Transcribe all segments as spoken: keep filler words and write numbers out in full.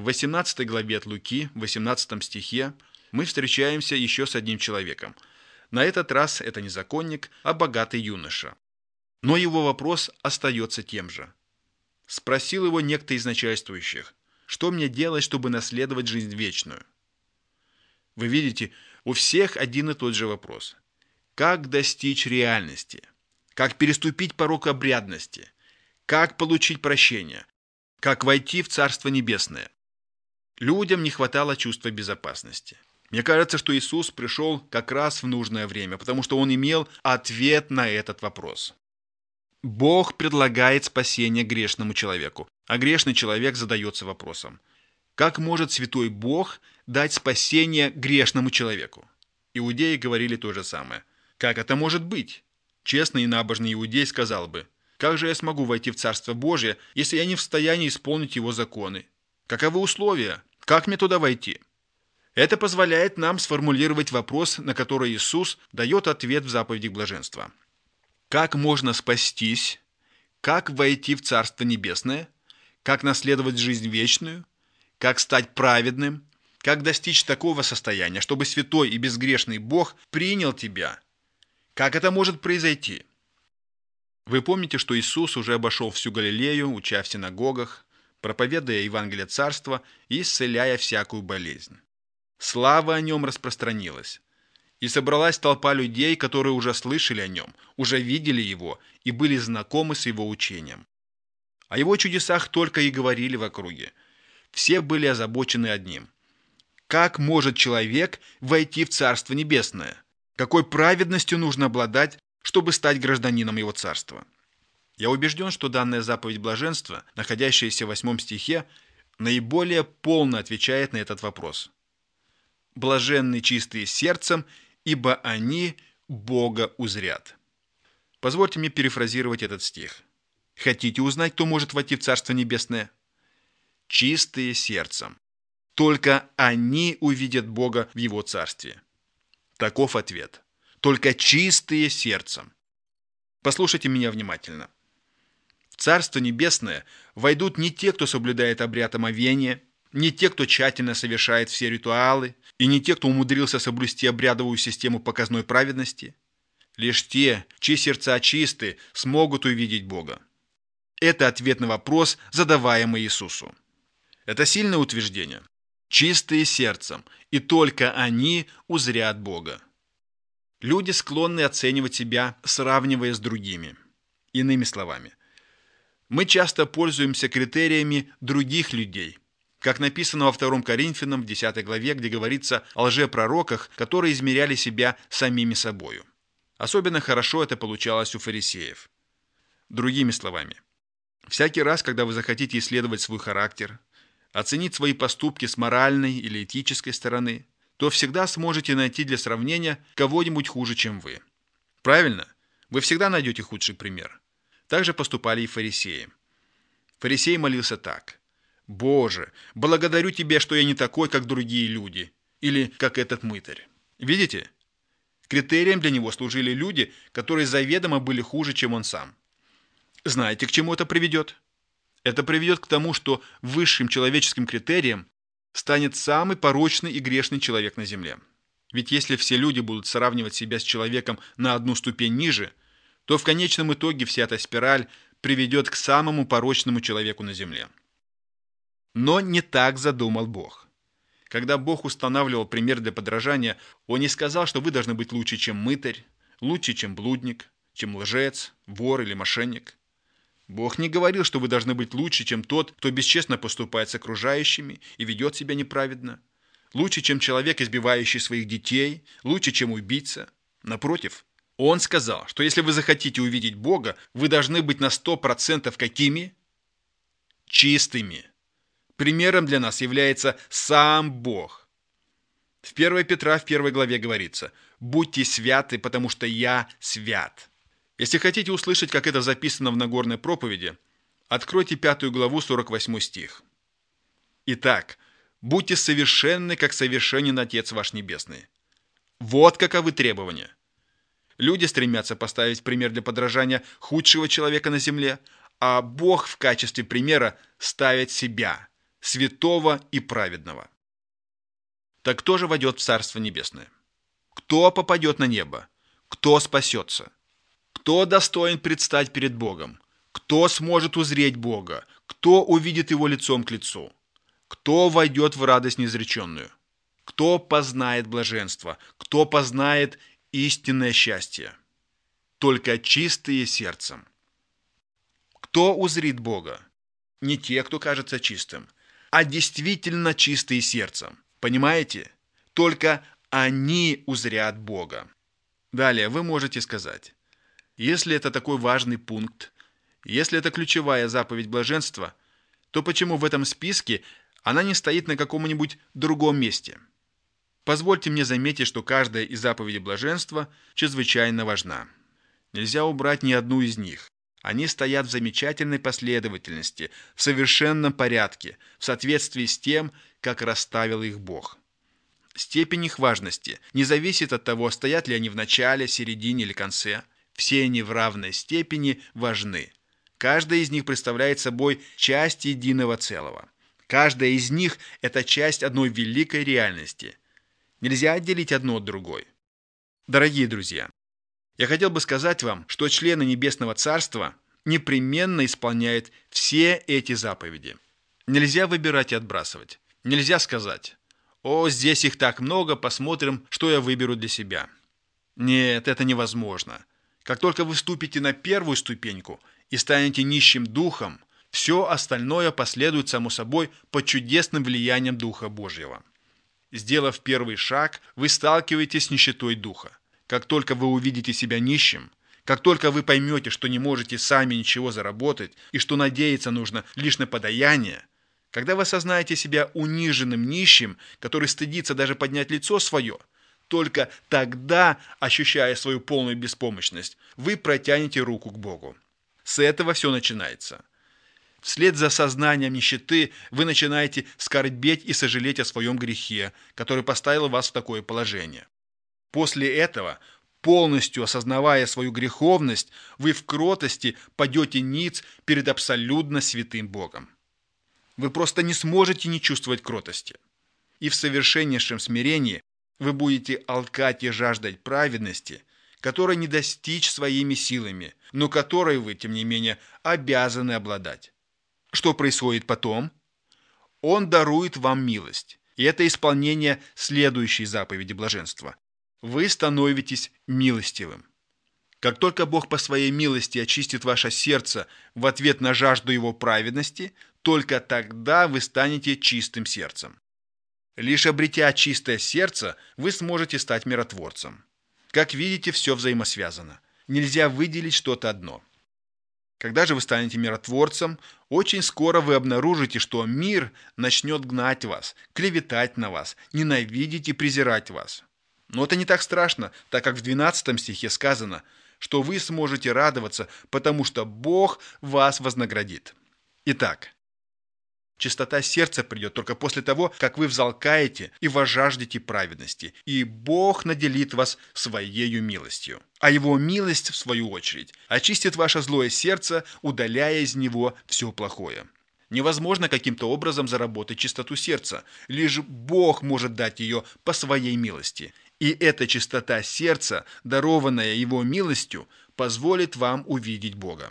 восемнадцатой главе от Луки, в восемнадцатом стихе, мы встречаемся еще с одним человеком. На этот раз это не законник, а богатый юноша. Но его вопрос остается тем же. Спросил его некто из начальствующих: «Что мне делать, чтобы наследовать жизнь вечную?» Вы видите, у всех один и тот же вопрос. Как достичь реальности? Как переступить порог обрядности? Как получить прощение? Как войти в Царство Небесное? Людям не хватало чувства безопасности. Мне кажется, что Иисус пришел как раз в нужное время, потому что Он имел ответ на этот вопрос. Бог предлагает спасение грешному человеку, а грешный человек задается вопросом: как может святой Бог дать спасение грешному человеку? Иудеи говорили то же самое. Как это может быть? Честный и набожный иудей сказал бы: как же я смогу войти в Царство Божие, если я не в состоянии исполнить Его законы? Каковы условия? Как мне туда войти? Это позволяет нам сформулировать вопрос, на который Иисус дает ответ в заповеди блаженства. Как можно спастись? Как войти в Царство Небесное? Как наследовать жизнь вечную? Как стать праведным? Как достичь такого состояния, чтобы святой и безгрешный Бог принял тебя? Как это может произойти? Вы помните, что Иисус уже обошел всю Галилею, уча в синагогах, проповедуя Евангелие Царства и исцеляя всякую болезнь. Слава о нем распространилась, и собралась толпа людей, которые уже слышали о нем, уже видели его и были знакомы с его учением. О его чудесах только и говорили в округе. Все были озабочены одним: как может человек войти в Царство Небесное? Какой праведностью нужно обладать, чтобы стать гражданином его царства? Я убежден, что данная заповедь блаженства, находящаяся в восьмом стихе, наиболее полно отвечает на этот вопрос. «Блаженны чистые сердцем, ибо они Бога узрят». Позвольте мне перефразировать этот стих. Хотите узнать, кто может войти в Царство Небесное? Чистые сердцем. Только они увидят Бога в Его Царстве. Таков ответ. Только чистые сердцем. Послушайте меня внимательно. В Царство Небесное войдут не те, кто соблюдает обряд омовения, не те, кто тщательно совершает все ритуалы, и не те, кто умудрился соблюсти обрядовую систему показной праведности. Лишь те, чьи сердца чисты, смогут увидеть Бога. Это ответ на вопрос, задаваемый Иисусу. Это сильное утверждение. Чистые сердцем, и только они узрят Бога. Люди склонны оценивать себя, сравнивая с другими. Иными словами, мы часто пользуемся критериями других людей, как написано во втором Коринфянам в десятой главе, где говорится о лжепророках, которые измеряли себя самими собою. Особенно хорошо это получалось у фарисеев. Другими словами, всякий раз, когда вы захотите исследовать свой характер, оценить свои поступки с моральной или этической стороны, то всегда сможете найти для сравнения кого-нибудь хуже, чем вы. Правильно? Вы всегда найдете худший пример. Так же поступали и фарисеи. Фарисей молился так: «Боже, благодарю Тебя, что я не такой, как другие люди», или как этот мытарь. Видите? Критерием для него служили люди, которые заведомо были хуже, чем он сам. Знаете, к чему это приведет? Это приведет к тому, что высшим человеческим критерием станет самый порочный и грешный человек на земле. Ведь если все люди будут сравнивать себя с человеком на одну ступень ниже, то в конечном итоге вся эта спираль приведет к самому порочному человеку на земле. Но не так задумал Бог. Когда Бог устанавливал пример для подражания, Он не сказал, что вы должны быть лучше, чем мытарь, лучше, чем блудник, чем лжец, вор или мошенник. Бог не говорил, что вы должны быть лучше, чем тот, кто бесчестно поступает с окружающими и ведет себя неправедно, лучше, чем человек, избивающий своих детей, лучше, чем убийца. Напротив, Он сказал, что если вы захотите увидеть Бога, вы должны быть на сто процентов какими? Чистыми. Примером для нас является сам Бог. В первое Петра в первой главе говорится: «Будьте святы, потому что я свят». Если хотите услышать, как это записано в Нагорной проповеди, откройте пятую главу, сорок восьмой стих. Итак, будьте совершенны, как совершенен Отец ваш Небесный. Вот каковы требования. Люди стремятся поставить пример для подражания худшего человека на земле, а Бог в качестве примера ставит себя, святого и праведного. Так кто же войдет в Царство Небесное? Кто попадет на небо? Кто спасется? Кто достоин предстать перед Богом? Кто сможет узреть Бога? Кто увидит Его лицом к лицу? Кто войдет в радость неизреченную? Кто познает блаженство? Кто познает истинное счастье? Только чистые сердцем. Кто узрит Бога? Не те, кто кажется чистым, а действительно чистые сердцем. Понимаете? Только они узрят Бога. Далее вы можете сказать, если это такой важный пункт, если это ключевая заповедь блаженства, то почему в этом списке она не стоит на каком-нибудь другом месте? Позвольте мне заметить, что каждая из заповедей блаженства чрезвычайно важна. Нельзя убрать ни одну из них. Они стоят в замечательной последовательности, в совершенном порядке, в соответствии с тем, как расставил их Бог. Степень их важности не зависит от того, стоят ли они в начале, середине или конце. Все они в равной степени важны. Каждая из них представляет собой часть единого целого. Каждая из них – это часть одной великой реальности. Нельзя отделить одно от другой. Дорогие друзья, я хотел бы сказать вам, что члены Небесного Царства непременно исполняют все эти заповеди. Нельзя выбирать и отбрасывать. Нельзя сказать: «О, здесь их так много, посмотрим, что я выберу для себя». Нет, это невозможно. Как только вы вступите на первую ступеньку и станете нищим духом, все остальное последует само собой под чудесным влиянием Духа Божьего. Сделав первый шаг, вы сталкиваетесь с нищетой духа. Как только вы увидите себя нищим, как только вы поймете, что не можете сами ничего заработать и что надеяться нужно лишь на подаяние, когда вы осознаете себя униженным нищим, который стыдится даже поднять лицо свое, только тогда, ощущая свою полную беспомощность, вы протянете руку к Богу. С этого все начинается. Вслед за сознанием нищеты вы начинаете скорбеть и сожалеть о своем грехе, который поставил вас в такое положение. После этого, полностью осознавая свою греховность, вы в кротости падете ниц перед абсолютно святым Богом. Вы просто не сможете не чувствовать кротости. И в совершеннейшем смирении вы будете алкать и жаждать праведности, которой не достичь своими силами, но которой вы, тем не менее, обязаны обладать. Что происходит потом? Он дарует вам милость, и это исполнение следующей заповеди блаженства. Вы становитесь милостивым. Как только Бог по своей милости очистит ваше сердце в ответ на жажду Его праведности, только тогда вы станете чистым сердцем. Лишь обретя чистое сердце, вы сможете стать миротворцем. Как видите, все взаимосвязано. Нельзя выделить что-то одно. Когда же вы станете миротворцем, очень скоро вы обнаружите, что мир начнет гнать вас, клеветать на вас, ненавидеть и презирать вас. Но это не так страшно, так как в двенадцатом стихе сказано, что вы сможете радоваться, потому что Бог вас вознаградит. Итак, чистота сердца придет только после того, как вы взалкаете и возжаждете праведности, и Бог наделит вас Своею милостью. А Его милость, в свою очередь, очистит ваше злое сердце, удаляя из него все плохое. Невозможно каким-то образом заработать чистоту сердца, лишь Бог может дать ее по Своей милости. И эта чистота сердца, дарованная Его милостью, позволит вам увидеть Бога.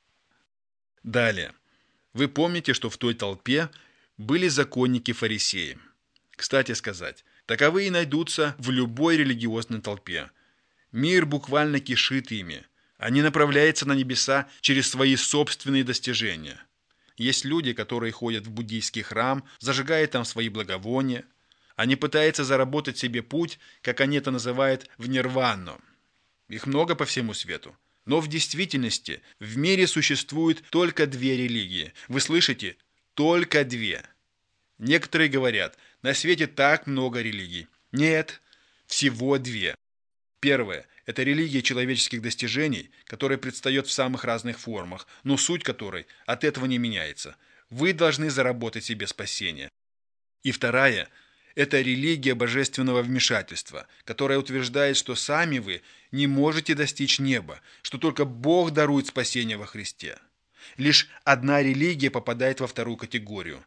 Далее. Вы помните, что в той толпе были законники-фарисеи. Кстати сказать, таковые найдутся в любой религиозной толпе. Мир буквально кишит ими. Они направляются на небеса через свои собственные достижения. Есть люди, которые ходят в буддийский храм, зажигая там свои благовония. Они пытаются заработать себе путь, как они это называют, в нирвану. Их много по всему свету. Но в действительности в мире существует только две религии. Вы слышите? Только две. Некоторые говорят, на свете так много религий. Нет, всего две. Первая – это религия человеческих достижений, которая предстает в самых разных формах, но суть которой от этого не меняется. Вы должны заработать себе спасение. И вторая – это религия божественного вмешательства, которая утверждает, что сами вы не можете достичь неба, что только Бог дарует спасение во Христе. Лишь одна религия попадает во вторую категорию.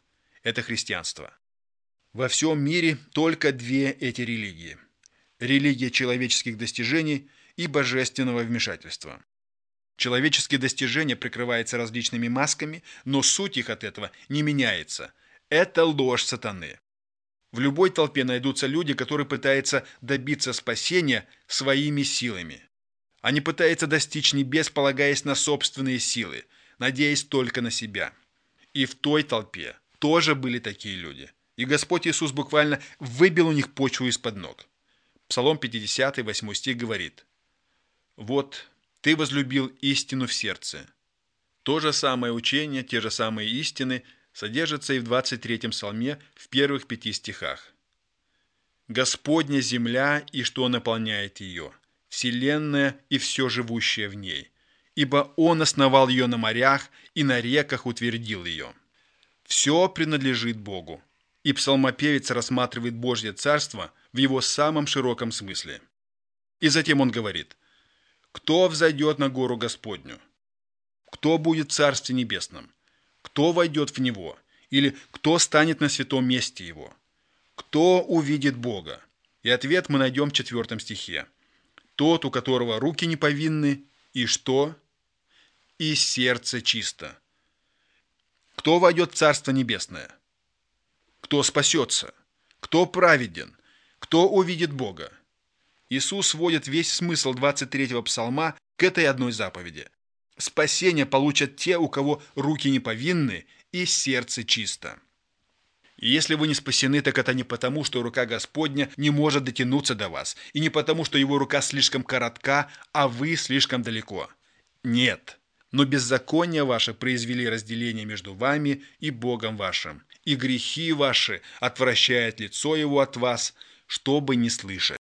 это христианство. Во всем мире только две эти религии. Религия человеческих достижений и божественного вмешательства. Человеческие достижения прикрываются различными масками, но суть их от этого не меняется. Это ложь сатаны. В любой толпе найдутся люди, которые пытаются добиться спасения своими силами. Они пытаются достичь небес, полагаясь на собственные силы, надеясь только на себя. И в той толпе тоже были такие люди. И Господь Иисус буквально выбил у них почву из-под ног. Псалом пятидесятый, восьмой стих говорит: «Вот, ты возлюбил истину в сердце». То же самое учение, те же самые истины содержатся и в двадцать третьем псалме в первых пяти стихах. «Господня земля и что наполняет ее, вселенная и все живущее в ней, ибо Он основал ее на морях и на реках утвердил ее». Все принадлежит Богу. И псалмопевец рассматривает Божье царство в его самом широком смысле. И затем он говорит: «Кто взойдет на гору Господню? Кто будет в Царстве Небесном? Кто войдет в него? Или кто станет на святом месте его? Кто увидит Бога?» И ответ мы найдем в четвертом стихе. «Тот, у которого руки не повинны, и что? И сердце чисто». Кто войдет в Царство Небесное? Кто спасется? Кто праведен? Кто увидит Бога? Иисус сводит весь смысл двадцать третьего псалма к этой одной заповеди. Спасение получат те, у кого руки не повинны и сердце чисто. И если вы не спасены, так это не потому, что рука Господня не может дотянуться до вас, и не потому, что его рука слишком коротка, а вы слишком далеко. Нет. Но беззакония ваши произвели разделение между вами и Богом вашим, и грехи ваши отвращает лицо его от вас, чтобы не слышать.